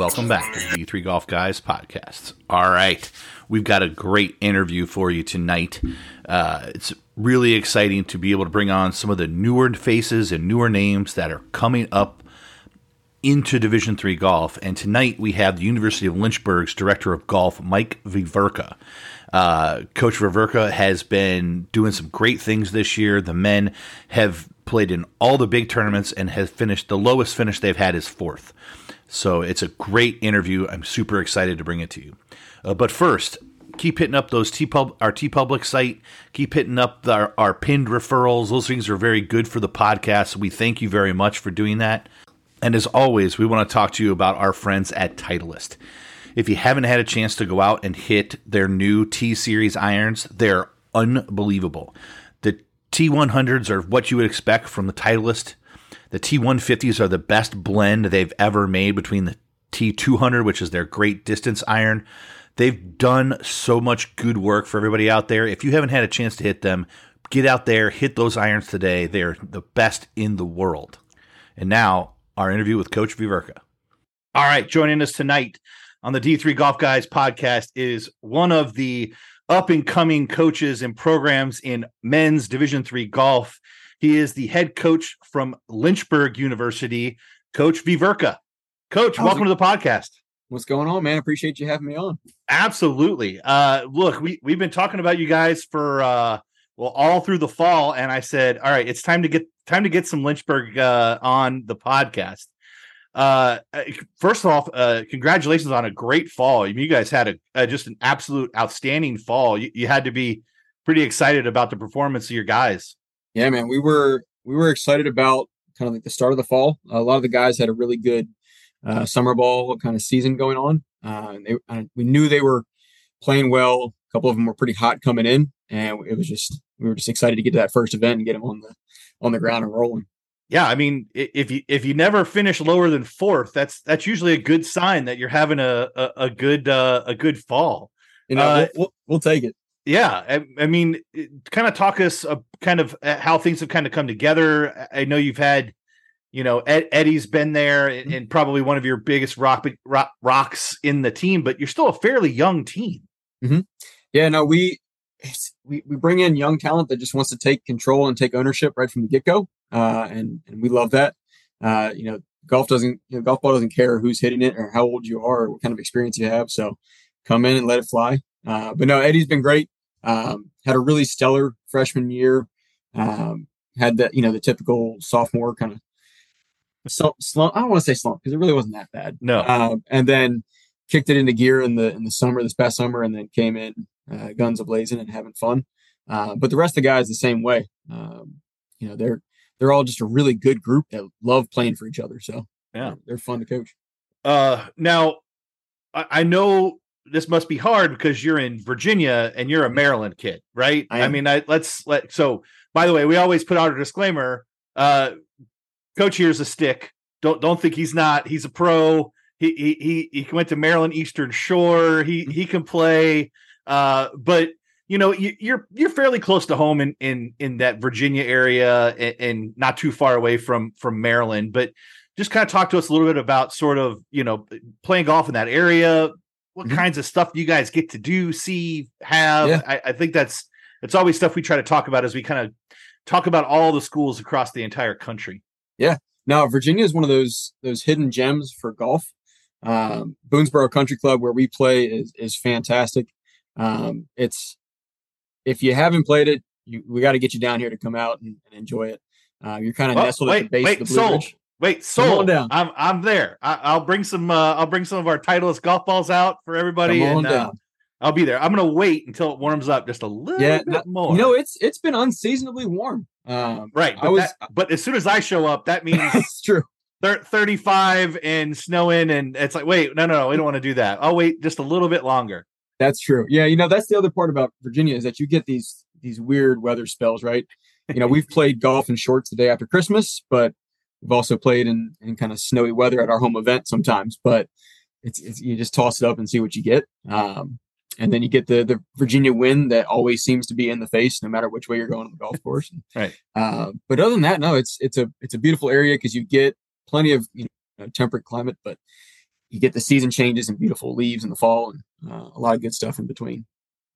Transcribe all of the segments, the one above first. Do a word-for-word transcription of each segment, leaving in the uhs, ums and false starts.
welcome back to the D three Golf Guys podcast. All right, we've got a great interview for you tonight. Uh, it's really exciting to be able to bring on some of the newer faces and newer names that are coming up into Division three golf. And tonight we have the University of Lynchburg's Director of Golf, Mike Veverka. Uh, Coach Veverka has been doing some great things this year. The men have played in all the big tournaments and have finished, the lowest finish they've had is fourth. So it's a great interview. I'm super excited to bring it to you. Uh, but first, keep hitting up those T-Pub, our T-Public site. Keep hitting up the, our, our pinned referrals. Those things are very good for the podcast. We thank you very much for doing that. And as always, we want to talk to you about our friends at Titleist. If you haven't had a chance to go out and hit their new T-Series irons, they're unbelievable. The T one hundreds are what you would expect from the Titleist. The T one fifties are the best blend they've ever made between the T two hundred, which is their great distance iron. They've done so much good work for everybody out there. If you haven't had a chance to hit them, get out there, hit those irons today. They're the best in the world. And now, our interview with Coach Veverka. All right, joining us tonight on the D three Golf Guys podcast is one of the up-and-coming coaches and programs in men's Division three golf. He is the head coach from Lynchburg University, Coach Veverka. Coach, How's welcome it? to the podcast. What's going on, man? Appreciate you having me on. Absolutely. Uh, look, we, we've been talking about you guys for, uh, well, all through the fall, and I said, all right, it's time to get time to get some Lynchburg uh, on the podcast. Uh, first off, uh, congratulations on a great fall. I mean, you guys had a, a just an absolute outstanding fall. You, you had to be pretty excited about the performance of your guys. Yeah, man, we were we were excited about kind of like the start of the fall. A lot of the guys had a really good uh, summer ball kind of season going on. Uh, they, uh, we knew they were playing well. A couple of them were pretty hot coming in, and it was just we were just excited to get to that first event and get them on the on the ground and rolling. Yeah, I mean, if you if you never finish lower than fourth, that's that's usually a good sign that you're having a a, a good uh, a good fall. You know, uh, we'll, we'll, we'll take it. Yeah, I, I mean, kind of talk us uh, kind of how things have kind of come together. I know you've had, you know, Ed, Eddie's been there and, and probably one of your biggest rock, rock rocks in the team, but you're still a fairly young team. Mm-hmm. Yeah, no, we. We, we bring in young talent that just wants to take control and take ownership right from the get-go. Uh, and, and we love that. Uh, you know, golf doesn't, you know, golf ball doesn't care who's hitting it or how old you are or what kind of experience you have. So come in and let it fly. Uh, but no, Eddie's been great. Um, had a really stellar freshman year. Um, had that, you know, the typical sophomore kind of slump. I don't want to say slump because it really wasn't that bad. No. Uh, and then kicked it into gear in the, in the summer, this past summer, and then came in Uh, guns a-blazing and having fun. Uh, but the rest of the guys the same way. Um, you know, they're they're all just a really good group that love playing for each other. So yeah, they're, they're fun to coach. Uh, now, I, I know this must be hard because you're in Virginia and you're a Maryland kid, right? I, I mean, I let's let so. By the way, we always put out a disclaimer. Uh, Coach here's a stick. Don't don't think he's not. He's a pro. He he he he went to Maryland Eastern Shore. He he can play. Uh, but you know, you, you're you're fairly close to home in in in that Virginia area and, and not too far away from from Maryland. But just kind of talk to us a little bit about sort of, you know, playing golf in that area. What mm-hmm. kinds of stuff you guys get to do, see, have? Yeah. I, I think that's it's always stuff we try to talk about as we kind of talk about all the schools across the entire country. Yeah, no, Virginia is one of those those hidden gems for golf. Um, Boonesboro Country Club, where we play, is is fantastic. Um, it's, if you haven't played it, you, we got to get you down here to come out and, and enjoy it. Uh, you're kind of well, nestled wait, at the base wait, of the Blue sold. Ridge. Wait, sold. Down. I'm, I'm there. I, I'll bring some, uh, I'll bring some of our Titleist golf balls out for everybody. Come on and, down. Uh, I'll be there. I'm going to wait until it warms up just a little yeah, bit not, more. You know, it's, it's been unseasonably warm. Um, right. But, I was, that, but as soon as I show up, that means it's true. thirty-five and snowing. And it's like, wait, no, no, no, we don't want to do that. I'll wait just a little bit longer. That's true. Yeah, you know, that's the other part about Virginia is that you get these these weird weather spells, right? You know, we've played golf in shorts the day after Christmas, but we've also played in, in kind of snowy weather at our home event sometimes. But it's, it's you just toss it up and see what you get. Um, and then you get the the Virginia wind that always seems to be in the face, no matter which way you're going on the golf course. Right. Uh, but other than that, no, it's it's a it's a beautiful area because you get plenty of, you know, temperate climate, but you get the season changes and beautiful leaves in the fall, and uh, a lot of good stuff in between.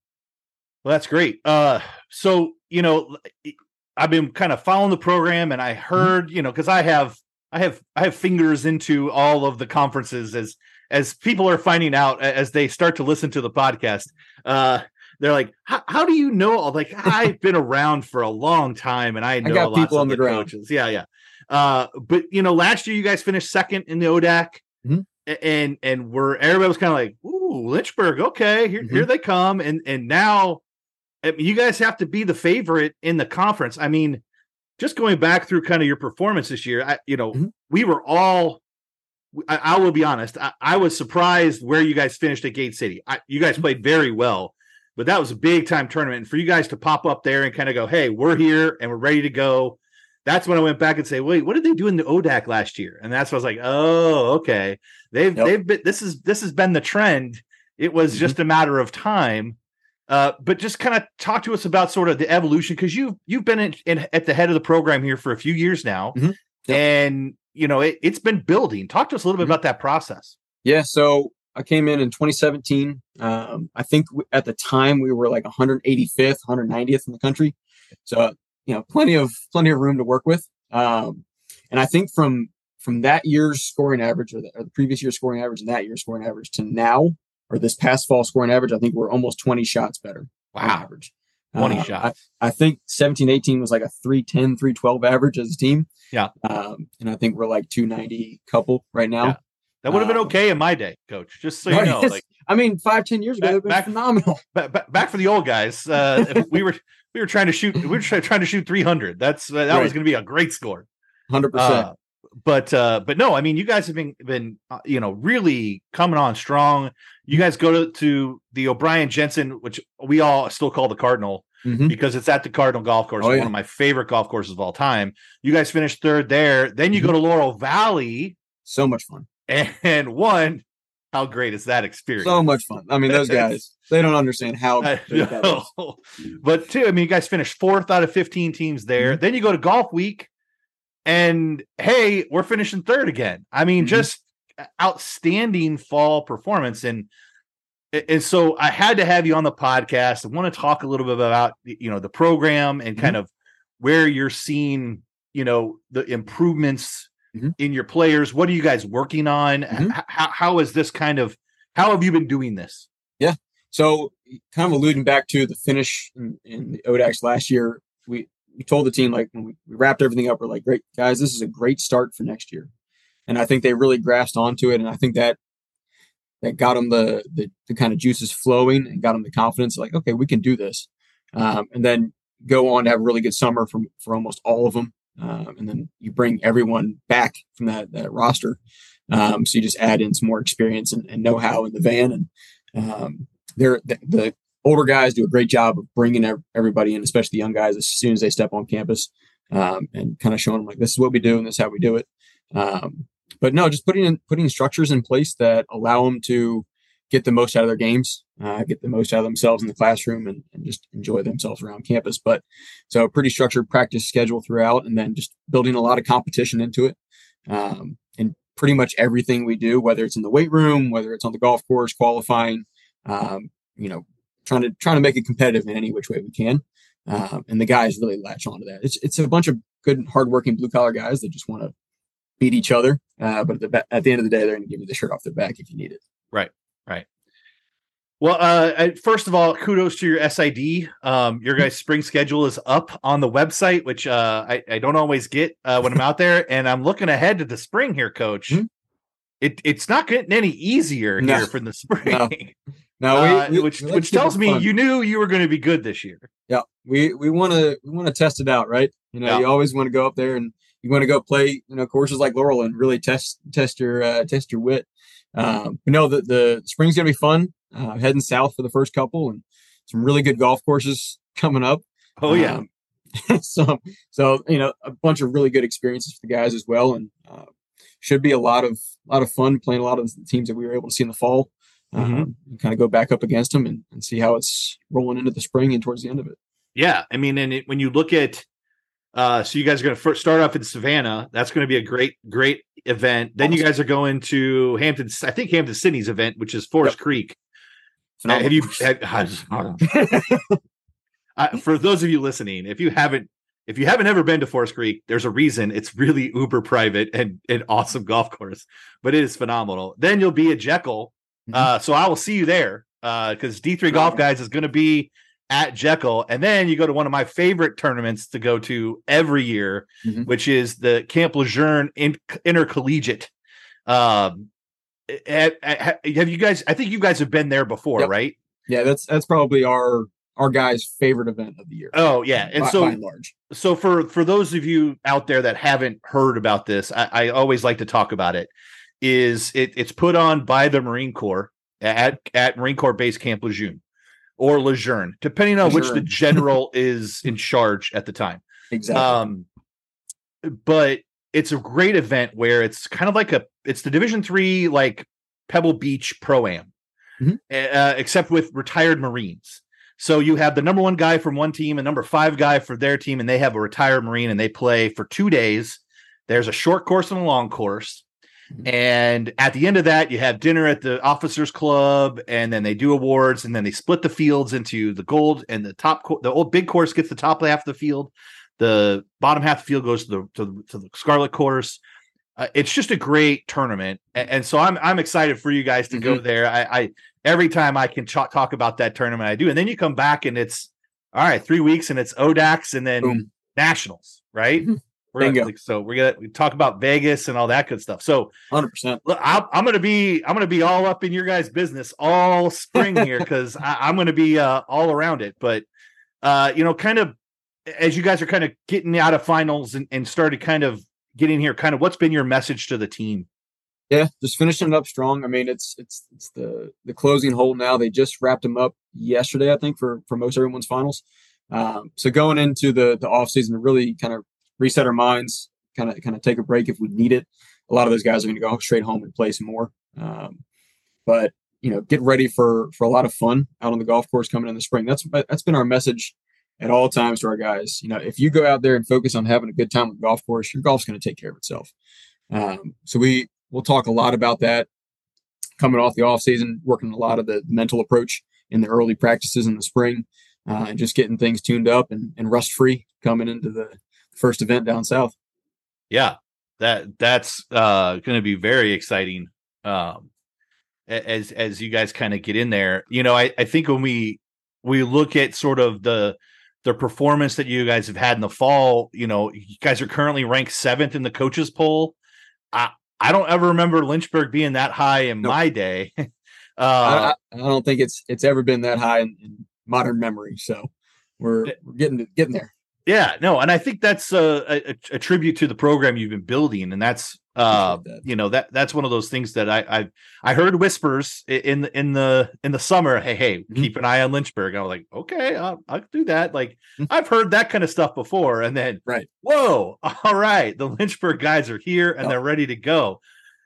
Well, that's great. Uh, so, you know, I've been kind of following the program, and I heard, mm-hmm. you know, because I have, I have, I have fingers into all of the conferences as as people are finding out as they start to listen to the podcast. Uh, they're like, "How do you know?" Like, I've been around for a long time, and I know I got lots people of on the, the coaches. Yeah, yeah. Uh, but you know, last year you guys finished second in the O D A C, mm-hmm. and and where everybody was kind of like, "Ooh, Lynchburg, okay, here mm-hmm. here they come," and and now. I mean, you guys have to be the favorite in the conference. I mean, just going back through kind of your performance this year, I, you know, mm-hmm. we were all, I, I will be honest, I, I was surprised where you guys finished at Gate City. I, you guys played very well, but that was a big time tournament. And for you guys to pop up there and kind of go, hey, we're here and we're ready to go. That's when I went back and say, wait, what did they do in the O D A C last year? And that's when I was like, oh, okay. They've, yep. they've been, this is, this has been the trend. It was mm-hmm. just a matter of time. Uh, but just kind of talk to us about sort of the evolution, because you've you've been in, in, at the head of the program here for a few years now, mm-hmm. yep. and you know it, it's been building. Talk to us a little bit mm-hmm. about that process. Yeah, so I came in in twenty seventeen. Um, I think w- at the time we were like one hundred eighty-fifth, one hundred ninetieth in the country, so you know plenty of plenty of room to work with. Um, and I think from from that year's scoring average, or the, or the previous year's scoring average, and that year's scoring average to now. Or this past fall scoring average, I think we're almost twenty shots better. Wow. On average. twenty uh, shots. I, I think seventeen eighteen was like a three ten, three twelve average as a team. Yeah. Um, and I think we're like two ninety couple right now. Yeah. That would have been okay um, in my day, Coach. Just so you know. Like, I mean, five, ten years ago, back, been phenomenal. Back, back for the old guys. Uh, we were we were trying to shoot. We were trying to shoot three hundred. That's uh, that right. was going to be a great score. one hundred percent. Uh, But uh, but no, I mean, you guys have been been uh, you know really coming on strong. You guys go to, to the O'Brien Jensen, which we all still call the Cardinal, mm-hmm. because it's at the Cardinal Golf Course, oh, yeah. one of my favorite golf courses of all time. You guys finished third there. Then you mm-hmm. go to Laurel Valley. So much fun. And, and one, how great is that experience? So much fun. I mean, those guys, they don't understand how great that is. But two, I mean, you guys finished fourth out of fifteen teams there. Mm-hmm. Then you go to Golf Week. And hey, we're finishing third again. I mean, mm-hmm. just outstanding fall performance. And and so I had to have you on the podcast. I want to talk a little bit about, you know, the program and kind mm-hmm. of where you're seeing, you know, the improvements mm-hmm. in your players. What are you guys working on? Mm-hmm. How, how is this kind of, how have you been doing this? Yeah. So kind of alluding back to the finish in, in the O D A C last year, we, we told the team, like when we, we wrapped everything up, we're like, great guys, this is a great start for next year. And I think they really grasped onto it. And I think that that got them the, the, the kind of juices flowing and got them the confidence, like, okay, we can do this. Um, and then go on to have a really good summer for, for almost all of them. Um, and then you bring everyone back from that, that roster. Um, so you just add in some more experience and, and know-how in the van. And um, they're the, the older guys do a great job of bringing everybody in, especially the young guys, as soon as they step on campus, um, and kind of showing them like, this is what we do and this is how we do it. Um, but no, just putting in, putting structures in place that allow them to get the most out of their games, uh, get the most out of themselves in the classroom, and, and just enjoy themselves around campus. But so a pretty structured practice schedule throughout, and then just building a lot of competition into it. Um, and pretty much everything we do, whether it's in the weight room, whether it's on the golf course, qualifying, um, you know, trying to trying to make it competitive in any which way we can. Um, and the guys really latch onto that. It's it's a bunch of good, hardworking blue collar guys that just want to beat each other. Uh, but at the, at the end of the day, they're going to give you the shirt off their back if you need it. Right. Right. Well, uh, first of all, kudos to your S I D. Um, your guys' spring schedule is up on the website, which uh, I, I don't always get uh, when I'm out there. And I'm looking ahead to the spring here, Coach. Mm-hmm. It It's not getting any easier no. here from the spring. No, no we, uh, we, which we which tells me fun. You knew you were going to be good this year. Yeah, we we want to we want to test it out, right? You know, yeah. you always want to go up there and you want to go play, you know, courses like Laurel and really test test your uh, test your wit. Um, but no, the, the spring's going to be fun. Uh, heading south for the first couple, and some really good golf courses coming up. Oh yeah. Um, so, so, you know, a bunch of really good experiences for the guys as well. And, uh, should be a lot of, a lot of fun playing a lot of the teams that we were able to see in the fall, um, mm-hmm. kind of go back up against them and, and see how it's rolling into the spring and towards the end of it. Yeah. I mean, and it, when you look at, Uh, so you guys are going to first start off in Savannah. That's going to be a great, great event. Then awesome. You guys are going to Hampton, I think Hampton Sydney's event, which is Forest yep. Creek. Uh, have you? Have, uh, for those of you listening, if you haven't, if you haven't ever been to Forest Creek, there's a reason. It's really uber private and an awesome golf course, but it is phenomenal. Then you'll be at Jekyll. Mm-hmm. Uh, so I will see you there because uh, D three Golf Guys is going to be at Jekyll. And then you go to one of my favorite tournaments to go to every year, mm-hmm. which is the Camp Lejeune in, Intercollegiate. Um, have, have you guys, I think you guys have been there before, yep. right? Yeah, that's, that's probably our, our guy's favorite event of the year. Oh yeah. And by, so, by and large. so for, for those of you out there that haven't heard about this, I, I always like to talk about it is it, it's put on by the Marine Corps at, at Marine Corps Base Camp Lejeune. Or Lejeune, depending on Lejeune. Which the general is in charge at the time. Exactly. Um, but it's a great event where it's kind of like a, it's the Division three, like Pebble Beach Pro-Am, mm-hmm. uh, except with retired Marines. So you have the number one guy from one team and number five guy for their team, and they have a retired Marine, and they play for two days. There's a short course and a long course. And at the end of that, you have dinner at the officers club, and then they do awards, and then they split the fields into the gold and the top. Co- the old big course gets the top half of the field. The bottom half of the field goes to the to, the, to the scarlet course. Uh, it's just a great tournament, and, and so I'm I'm excited for you guys to mm-hmm. go there. I, I every time I can ch- talk about that tournament, I do, and then you come back and it's all right, three weeks, and it's O D A C S, and then Boom. Nationals, right? Mm-hmm. We're gonna, so we're gonna we talk about Vegas and all that good stuff. So one hundred percent. Look, I'm, I'm gonna be I'm gonna be all up in your guys' business all spring here because I'm gonna be uh, all around it. But uh, you know, kind of as you guys are kind of getting out of finals and, and started kind of getting here, kind of what's been your message to the team? Yeah, just finishing it up strong. I mean, it's it's it's the the closing hole now. They just wrapped them up yesterday, I think, for for most everyone's finals. Um, so going into the the off season to really kind of reset our minds, kind of kind of take a break if we need it. A lot of those guys are going to go straight home and play some more. Um, but you know, get ready for for a lot of fun out on the golf course coming in the spring. That's that's been our message at all times to our guys. You know, if you go out there and focus on having a good time on the golf course, your golf's going to take care of itself. Um, so we we'll talk a lot about that coming off the off season, working a lot of the mental approach in the early practices in the spring, uh, and just getting things tuned up and, and rust free coming into the first event down south. Yeah, that that's uh, going to be very exciting um, as as you guys kind of get in there. You know, I, I think when we we look at sort of the the performance that you guys have had in the fall, you know, you guys are currently ranked seventh in the coaches poll. I I don't ever remember Lynchburg being that high in nope. my day. uh, I, I don't think it's it's ever been that high in, in modern memory. So we're we're getting getting there. Yeah, no, and I think that's a, a, a tribute to the program you've been building, and that's uh, that. you know that that's one of those things that I I, I heard whispers in the in the in the summer. Hey, hey, mm-hmm. keep an eye on Lynchburg. And I was like, okay, I'll, I'll do that. Like mm-hmm. I've heard that kind of stuff before, and then right, whoa, all right, the Lynchburg guys are here and oh. they're ready to go.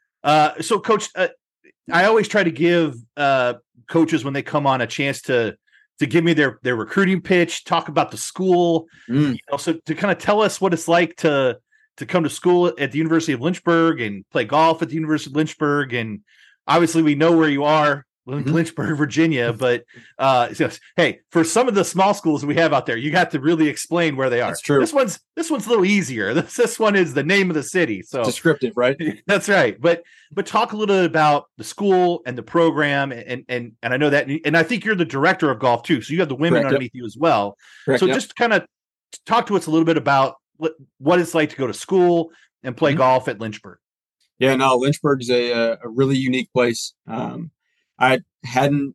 Uh, so, Coach, uh, I always try to give uh, coaches when they come on a chance to. to give me their, their recruiting pitch, talk about the school, mm. you know, so to kind of tell us what it's like to, to come to school at the University of Lynchburg and play golf at the University of Lynchburg. And obviously we know where you are, mm-hmm. Lynchburg, Virginia, but uh, so, hey, for some of the small schools we have out there, you got to really explain where they are. That's true. This one's, this one's a little easier. This, this one is the name of the city. So descriptive, right? That's right. But, but talk a little bit about the school and the program. And, and, and I know that, and I think you're the director of golf too. So you have the women Correct, underneath yep. you as well. Correct, so yep. just kind of talk to us a little bit about what, what it's like to go to school and play mm-hmm. golf at Lynchburg. Yeah, no, Lynchburg is a, a really unique place. Um, I hadn't,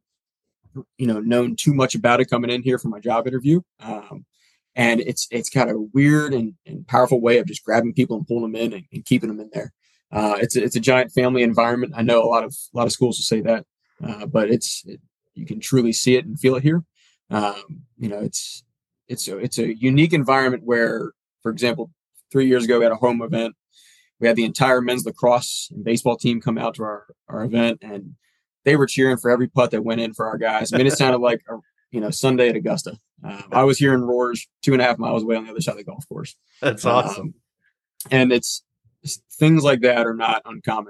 you know, known too much about it coming in here for my job interview. Um, and it's, it's got a weird and, and powerful way of just grabbing people and pulling them in and, and keeping them in there. Uh, it's a, it's a giant family environment. I know a lot of, a lot of schools will say that, uh, but it's, it, you can truly see it and feel it here. Um, you know, it's, it's a, it's a unique environment where, for example, three years ago we had a home event. We had the entire men's lacrosse and baseball team come out to our, our event, and they were cheering for every putt that went in for our guys. I mean, it sounded like a, you know, Sunday at Augusta. Um, I was here in Roars, two and a half miles away on the other side of the golf course. That's awesome. Um, and it's, it's things like that are not uncommon.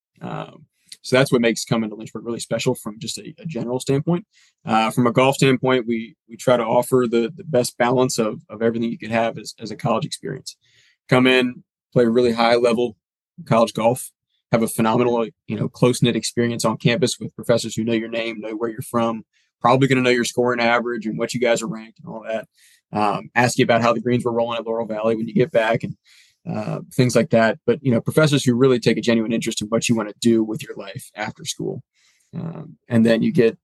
Um, so that's what makes coming to Lynchburg really special from just a, a general standpoint. Uh, from a golf standpoint, we we try to offer the the best balance of of everything you could have as, as a college experience. Come in, play really high level college golf, have a phenomenal, you know, close knit experience on campus with professors who know your name, know where you're from, probably going to know your scoring average and what you guys are ranked and all that. Um, ask you about how the greens were rolling at Laurel Valley when you get back and uh, things like that. But, you know, professors who really take a genuine interest in what you want to do with your life after school. Um, and then you get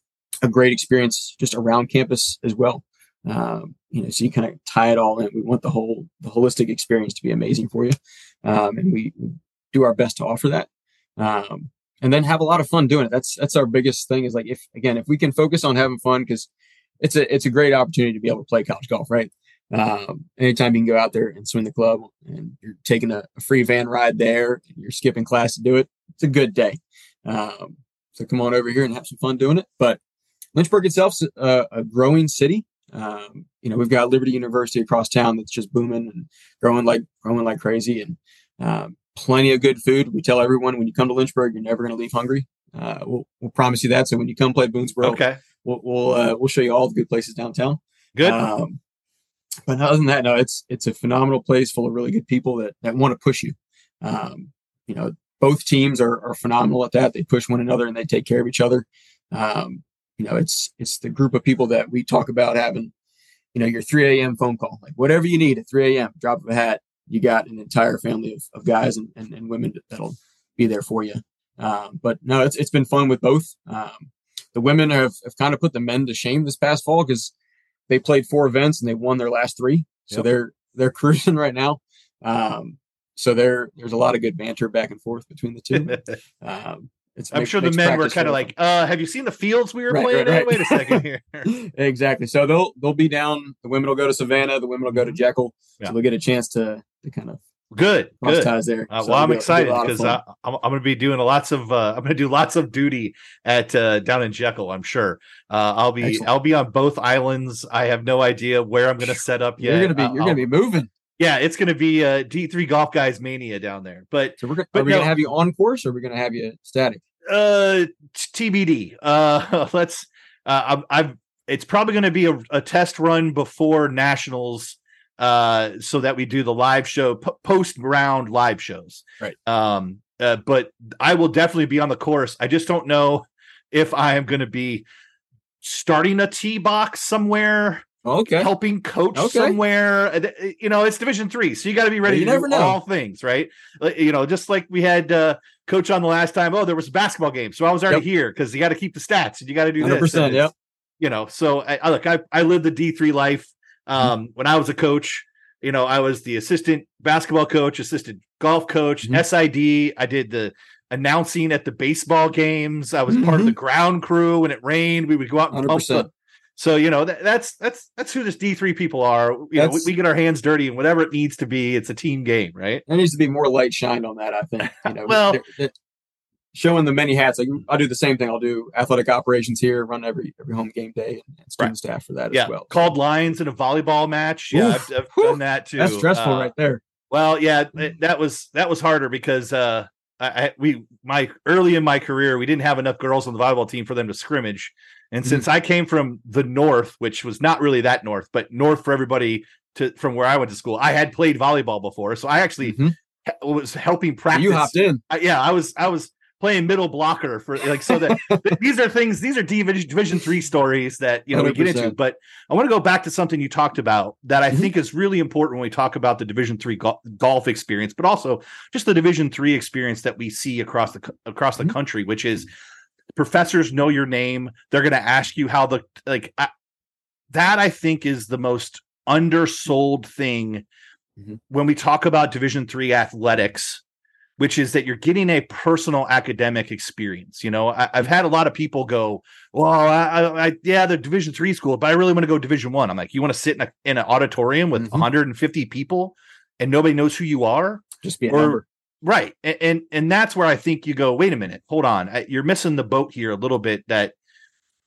a great experience just around campus as well. Um, you know, so you kind of tie it all in. We want the whole, the holistic experience to be amazing for you. Um, and we, we do our best to offer that. Um, and then have a lot of fun doing it. That's, that's our biggest thing is like, if, again, if we can focus on having fun, cause it's a, it's a great opportunity to be able to play college golf, right? Um, anytime you can go out there and swing the club and you're taking a, a free van ride there, and you're skipping class to do it, it's a good day. Um, so come on over here and have some fun doing it. But Lynchburg itself's a, a growing city. Um, you know, we've got Liberty University across town that's just booming and growing like growing like crazy, and um, plenty of good food. We tell everyone when you come to Lynchburg, you're never going to leave hungry. Uh, we'll we'll promise you that. So when you come play Boonesboro, okay, we'll we'll, uh, we'll show you all the good places downtown. Good. Um, but other than that, no, it's it's a phenomenal place full of really good people that that want to push you. Um, you know, both teams are are phenomenal at that. They push one another and they take care of each other. Um, You know, it's it's the group of people that we talk about having, you know, your three a.m. phone call, like whatever you need at three a.m., drop of a hat, you got an entire family of, of guys and, and, and women that'll be there for you. Um, but no, it's it's been fun with both. Um, the women have, have kind of put the men to shame this past fall because they played four events and they won their last three. So yep. they're they're cruising right now. Um, so there there's a lot of good banter back and forth between the two. um, It's I'm makes, sure the men were kind of like, uh, have you seen the fields we were right, playing right, right. in? Wait a second here. Exactly. So they'll they'll be down. The women will go to Savannah. The women will go to Jekyll. Yeah. So they'll get a chance to, to kind of good, good. ties there. Uh, so well, I'm get, excited because uh, I'm, I'm going to be doing a lots of uh, I'm going to do lots of duty at uh, down in Jekyll. I'm sure uh, I'll be Excellent. I'll be on both islands. I have no idea where I'm going to set up yet. You're going to be you're going to be moving. Yeah, it's going to be a D three Golf Guys mania down there. But so we're, but are we no, going to have you on course or are we going to have you static? Uh, T B D. Uh, let's. Uh, I've. I've it's probably going to be a, a test run before nationals, uh, so that we do the live show p- post round live shows. Right. Um. Uh, but I will definitely be on the course. I just don't know if I am going to be starting a tee box somewhere. Okay. Helping coach okay. somewhere. You know, it's Division three, so you got to be ready yeah, to never do know. all things, right? You know, just like we had uh, coach on the last time. Oh, there was a basketball game, so I was already yep. here because you got to keep the stats and you got to do one hundred percent, this. Yep. You know, so I, I look, I I lived the D three life. Um, mm-hmm. When I was a coach, you know, I was the assistant basketball coach, assistant golf coach, mm-hmm. S I D. I did the announcing at the baseball games. I was mm-hmm. part of the ground crew. When it rained, we would go out and pump the. So, you know, that, that's that's that's who this D three people are. You know, we, we get our hands dirty and whatever it needs to be, it's a team game, right? There needs to be more light shined on that, I think. You know, well, they're, they're showing the many hats. Like I do the same thing. I'll do athletic operations here, run every every home game day, and, and student right. staff for that yeah. as well. Called lines in a volleyball match. Yeah, I've, I've done that too. That's stressful uh, right there. Well, yeah, it, that was that was harder because uh, I, I we my early in my career we didn't have enough girls on the volleyball team for them to scrimmage. And since mm-hmm. I came from the north, which was not really that north, but north for everybody to from where I went to school, I had played volleyball before, so I actually mm-hmm. was helping practice. You hopped in, I, yeah. I was I was playing middle blocker for like so that these are things. These are Division Division three stories that you know one hundred percent we get into. But I want to go back to something you talked about that I mm-hmm. think is really important when we talk about the Division three go- golf experience, but also just the Division three experience that we see across the across the mm-hmm. country, which is. Professors know your name. They're going to ask you how the like I, that. I think is the most undersold thing mm-hmm. when we talk about Division three athletics, which is that you're getting a personal academic experience. You know, I, I've had a lot of people go, "Well, I, I yeah, the Division three school, but I really want to go Division one." I'm like, you want to sit in a in an auditorium with mm-hmm. one hundred fifty people and nobody knows who you are? Just be a or, number. Right. And, and and that's where I think you go, wait a minute, hold on. You're missing the boat here a little bit that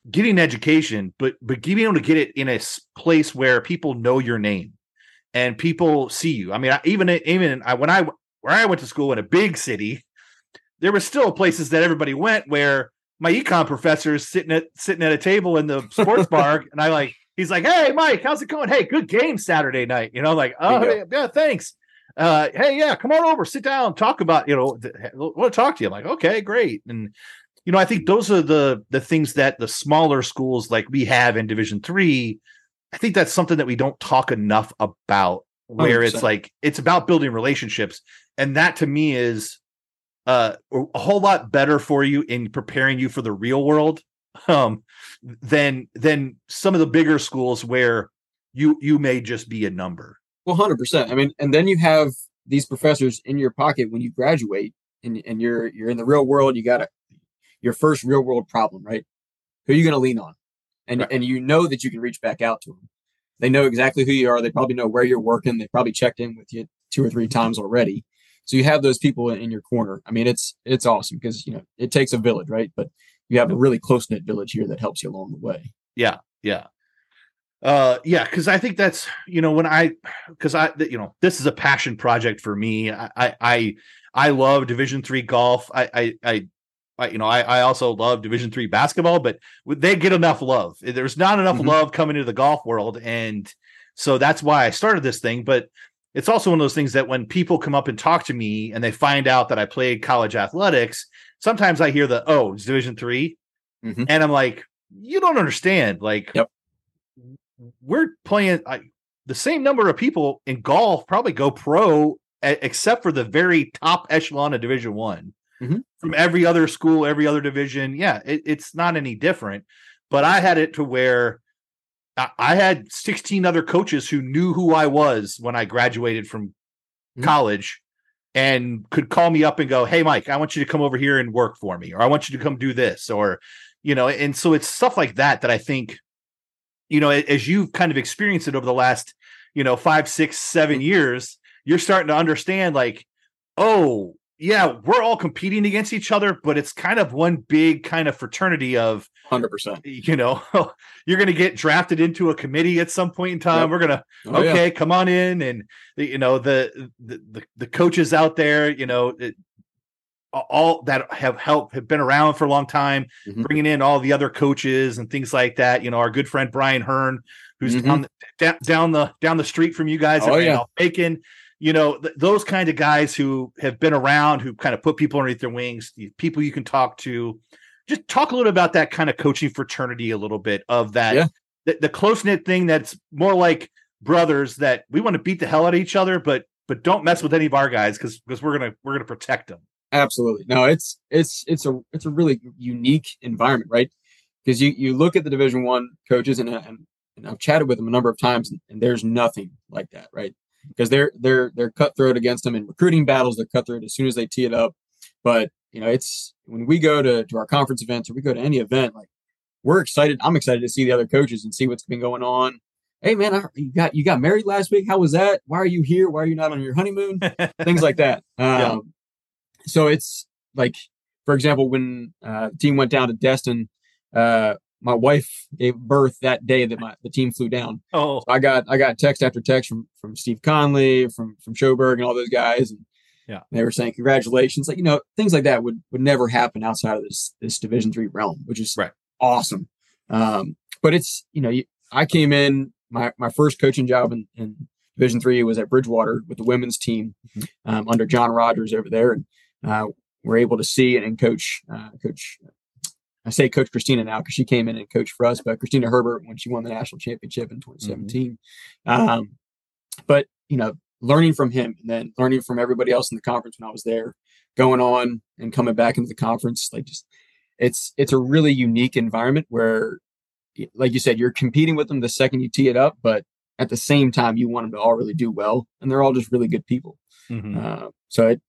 getting education, but but being able to get it in a place where people know your name and people see you. I mean, I, even even I, when I where I went to school in a big city, there were still places that everybody went where my econ professor is sitting at sitting at a table in the sports bar, and I like he's like, "Hey, Mike, how's it going? Hey, good game Saturday night." You know, like, "Oh, hey, yeah, thanks." Uh, hey, yeah, come on over, sit down, talk about, you know, want to talk to you. I'm like, okay, great. And you know, I think those are the the things that the smaller schools like we have in Division three. I think that's something that we don't talk enough about, where one hundred percent. It's like it's about building relationships, and that to me is uh, a whole lot better for you in preparing you for the real world um, than than some of the bigger schools where you you may just be a number. Well, one hundred percent. I mean, and then you have these professors in your pocket when you graduate, and and you're you're in the real world. You got a your first real world problem, right? Who are you going to lean on? And right. and you know that you can reach back out to them. They know exactly who you are. They probably know where you're working. They probably checked in with you two or three times already. So you have those people in your corner. I mean, it's it's awesome because, you know, it takes a village, right? But you have a really close-knit village here that helps you along the way. Yeah, yeah. Uh, yeah, because I think that's, you know, when I, because I, you know, this is a passion project for me. I, I, I love Division three golf. I, I, I I, you know, I, I also love Division three basketball, but they get enough love. There's not enough mm-hmm. love coming into the golf world. And so that's why I started this thing. But it's also one of those things that when people come up and talk to me and they find out that I played college athletics, sometimes I hear the, oh, it's Division three. Mm-hmm. And I'm like, you don't understand. Like, yep. we're playing I, the same number of people in golf probably go pro, a, except for the very top echelon of Division one. Mm-hmm. From every other school, every other division. Yeah, it, it's not any different. But I had it to where I, I had sixteen other coaches who knew who I was when I graduated from mm-hmm. college and could call me up and go, hey, Mike, I want you to come over here and work for me, or I want you to come do this, or, you know, and so it's stuff like that that I think, you know, as you've kind of experienced it over the last, you know, five, six, seven years, you're starting to understand like, oh, yeah, we're all competing against each other, but it's kind of one big kind of fraternity of one hundred percent. You know, you're going to get drafted into a committee at some point in time. Yep. We're going to, oh, okay, yeah. come on in. And, the, you know, the, the, the coaches out there, you know, it, all that have helped, have been around for a long time, mm-hmm. bringing in all the other coaches and things like that. You know, our good friend Brian Hearn, who's mm-hmm. down, the, down, down the, down the street from you guys oh, at yeah. Randolph Bacon. You know, th- those kind of guys who have been around, who kind of put people underneath their wings, people you can talk to. Just talk a little about that kind of coaching fraternity, a little bit of that, yeah. the, the close-knit thing that's more like brothers, that we want to beat the hell out of each other, but but don't mess with any of our guys because because we're gonna we're gonna protect them. Absolutely. No, it's it's it's a it's a really unique environment, right? Because you you look at the Division One coaches, and, and and I've chatted with them a number of times, and, and there's nothing like that, right? Because they're they're they're cutthroat against them in recruiting battles. They're cutthroat as soon as they tee it up. But you know, it's when we go to, to our conference events or we go to any event, like we're excited. I'm excited to see the other coaches and see what's been going on. Hey man, I, you got you got married last week. How was that? Why are you here? Why are you not on your honeymoon? Things like that. Um, yeah. So it's like, for example, when uh, the team went down to Destin, uh, my wife gave birth that day that my the team flew down. Oh, so I got I got text after text from from Steve Conley, from from Schoberg, and all those guys, and yeah, they were saying congratulations. Like, you know, things like that would would never happen outside of this this Division three realm, which is right. awesome. Um, but it's, you know, I came in my my first coaching job in, in Division three was at Bridgewater with the women's team um, under John Rogers over there, and uh, we're able to see and, and coach uh, coach. I say Coach Christina now because she came in and coached for us, but Christina Herbert when she won the national championship in twenty seventeen. Mm-hmm. Um, but, you know, learning from him and then learning from everybody else in the conference when I was there, going on and coming back into the conference, like just it's it's a really unique environment where, like you said, you're competing with them the second you tee it up, but at the same time, you want them to all really do well. And they're all just really good people. Mm-hmm. Uh, so it,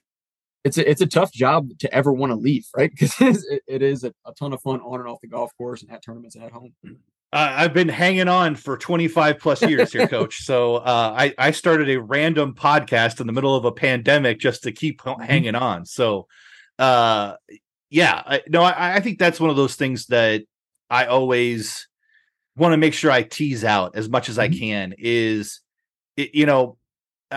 It's a, it's a tough job to ever want to leave, right? Because it, it is a, a ton of fun on and off the golf course and at tournaments and at home. Uh, I've been hanging on for twenty-five plus years here, Coach. So uh, I, I started a random podcast in the middle of a pandemic just to keep mm-hmm. hanging on. So, uh, yeah, I, no, I, I think that's one of those things that I always want to make sure I tease out as much as I can is, it, you know, uh,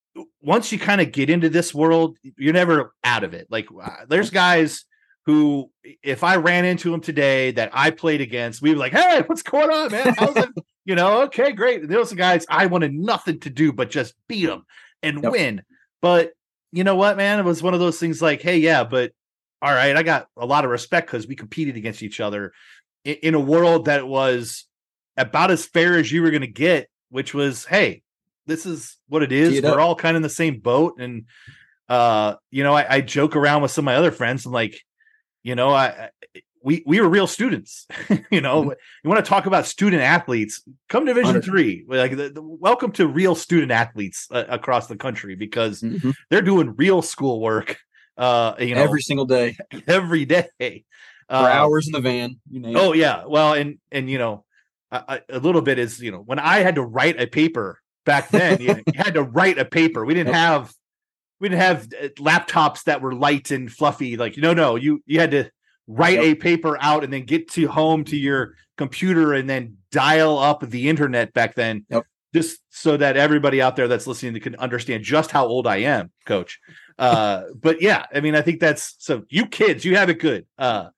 once you kind of get into this world, you're never out of it. Like uh, there's guys who, if I ran into them today that I played against, we were like, hey, what's going on, man? How's it? You know, okay, great. And those guys, I wanted nothing to do but just beat them and yep. win. But you know what, man? It was one of those things like, hey, yeah, but all right, I got a lot of respect because we competed against each other in, in a world that was about as fair as you were going to get, which was, hey, this is what it is. We're all kind of in the same boat. And, uh, you know, I, I joke around with some of my other friends. I'm like, you know, I, I we, we were real students, you know, mm-hmm. you want to talk about student athletes, come to Division three, like the, the, welcome to real student athletes uh, across the country, because mm-hmm. they're doing real school work, uh, you know, every single day, every day, uh, for hours in the van. You know. Oh yeah. Well, and, and, you know, a, a little bit is, you know, when I had to write a paper back then, you, you had to write a paper. We didn't have, we didn't have laptops that were light and fluffy. Like, no, no, you, you had to write yep. a paper out and then get to home to your computer and then dial up the internet back then, yep. just so that everybody out there that's listening can understand just how old I am, Coach. Uh, but yeah, I mean, I think that's, so you kids, you have it good. Uh,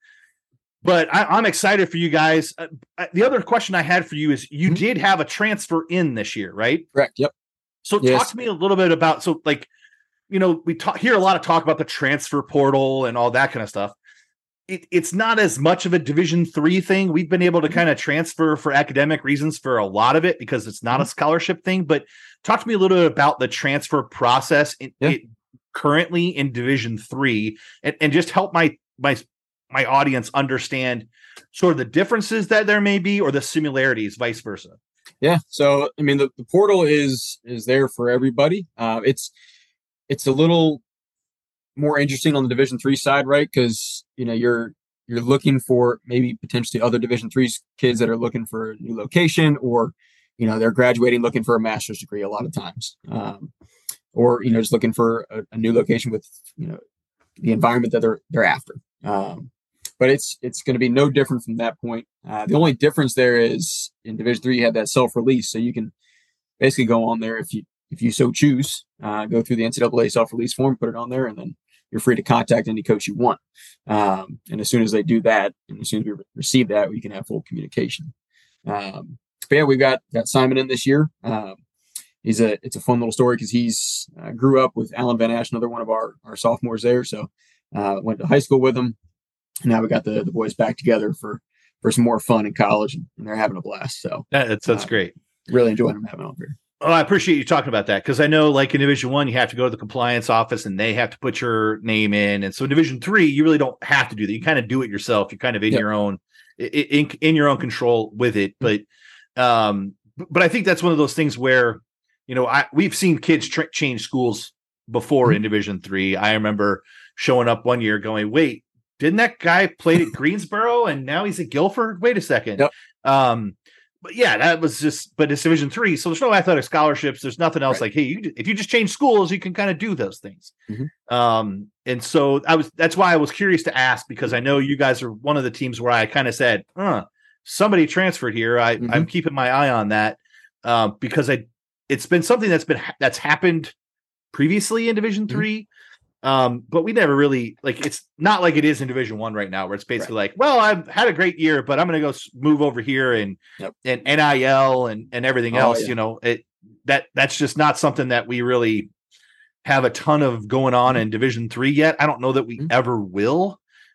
but I, I'm excited for you guys. Uh, the other question I had for you is you mm-hmm. did have a transfer in this year, right? Correct. Yep. So yes. talk to me a little bit about, so like, you know, we talk, hear a lot of talk about the transfer portal and all that kind of stuff. It, it's not as much of a Division three thing. We've been able to kind of transfer for academic reasons for a lot of it because it's not mm-hmm. a scholarship thing. But talk to me a little bit about the transfer process in, yeah. it, currently in Division three, and, and just help my my my audience understand sort of the differences that there may be or the similarities, vice versa. Yeah. So I mean, the, the portal is is there for everybody. Uh, it's it's a little more interesting on the Division three side, right? Because you know you're you're looking for maybe potentially other Division three kids that are looking for a new location, or you know they're graduating looking for a master's degree a lot of times, um, or you know just looking for a, a new location with you know the environment that they're they're after. Um, but it's it's going to be no different from that point. Uh, the only difference there is in Division three you have that self release, so you can basically go on there if you if you so choose, uh, go through the N C double A self release form, put it on there, and then you're free to contact any coach you want. Um, and as soon as they do that, and as soon as we re- receive that, we can have full communication. Um, but yeah, we've got, got Simon in this year. Um, he's a, it's a fun little story because he's uh, grew up with Alan Van Ash, another one of our, our sophomores there. So uh, went to high school with him. And now we got the, the boys back together for, for some more fun in college, and, and they're having a blast. So that's, that's uh, great. Really enjoying them having over here. Oh, I appreciate you talking about that because I know, like in Division One, you have to go to the compliance office and they have to put your name in, and so in Division Three, you really don't have to do that. You kind of do it yourself. You're kind of in yep. your own, in, in your own control with it. But, um, but I think that's one of those things where, you know, I we've seen kids tra- change schools before mm-hmm. in Division Three. I remember showing up one year going, "Wait, didn't that guy play at Greensboro and now he's at Guilford? Wait a second." Yep. Um, But yeah, that was just, but it's Division three. So there's no athletic scholarships. There's nothing else right. like, hey, you, if you just change schools, you can kind of do those things. Mm-hmm. Um, and so I was, that's why I was curious to ask, because I know you guys are one of the teams where I kind of said, huh, somebody transferred here. I, mm-hmm. I'm keeping my eye on that um, because I, it's been something that's been, that's happened previously in Division mm-hmm. three. Um, but we never really, like, it's not like it is in Division One right now, where it's basically right. like, well, I've had a great year, but I'm going to go move over here and yep. and N I L and and everything oh, else. Yeah. You know, it that that's just not something that we really have a ton of going on in Division Three yet. I don't know that we mm-hmm. ever will.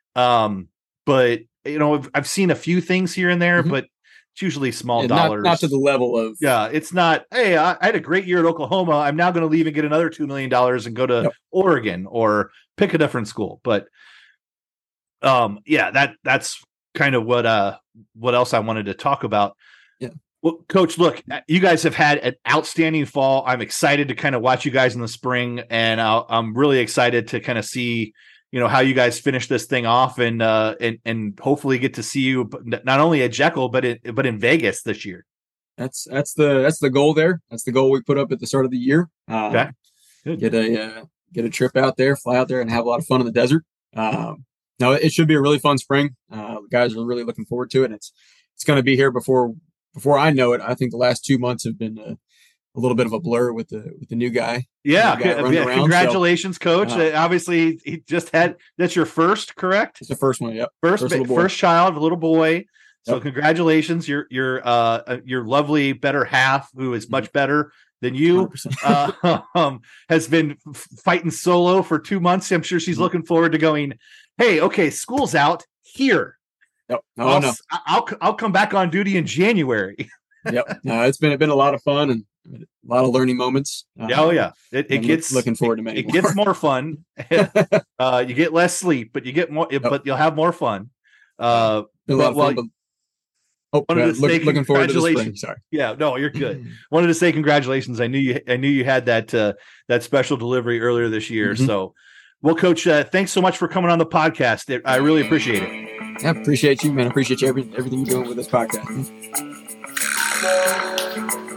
Um, but you know, I've, I've seen a few things here and there, mm-hmm. but it's usually small yeah, dollars. Not, not to the level of yeah. It's not. Hey, I, I had a great year at Oklahoma. I'm now going to leave and get another two million dollars and go to yep. Oregon or pick a different school. But um, yeah, that that's kind of what uh what else I wanted to talk about. Yeah. Well, Coach, look, you guys have had an outstanding fall. I'm excited to kind of watch you guys in the spring, and I'll, I'm really excited to kind of see, you know, how you guys finish this thing off, and uh, and and hopefully get to see you not only at Jekyll but in, but in Vegas this year. That's that's the that's the goal there. That's the goal we put up at the start of the year. Uh, okay, good. Get a uh, get a trip out there, fly out there, and have a lot of fun in the desert. Um, no, it should be a really fun spring. Uh, the guys are really looking forward to it. And it's it's going to be here before before I know it. I think the last two months have been a, a little bit of a blur with the with the new guy. Yeah, new guy yeah. around, Congratulations, so, Coach. Uh, Obviously, he just had that's your first, correct? It's the first one. Yep. First, first, first child, a little boy. So yep. Congratulations, your your uh your lovely better half, who is much better than you, uh, um, has been f- fighting solo for two months. I'm sure she's mm-hmm. looking forward to going. Hey, okay, school's out here. Yep. Oh, I'll, no. I'll I'll come back on duty in January. Yep. No, it's been it's been a lot of fun and a lot of learning moments. Uh, oh yeah, it, it gets looking forward to many. It more. gets more fun. uh, you get less sleep, but you get more. Yep. But you'll have more fun. Uh, been a lot of fun. But, oh, wanted to look, say looking forward to the spring. Congratulations. Sorry. Yeah, no, you're good. Wanted to say congratulations. I knew you. I knew you had that uh, that special delivery earlier this year. Mm-hmm. So, well, Coach, uh, thanks so much for coming on the podcast. I really appreciate it. I appreciate you, man. I appreciate you every, everything you're doing with this podcast.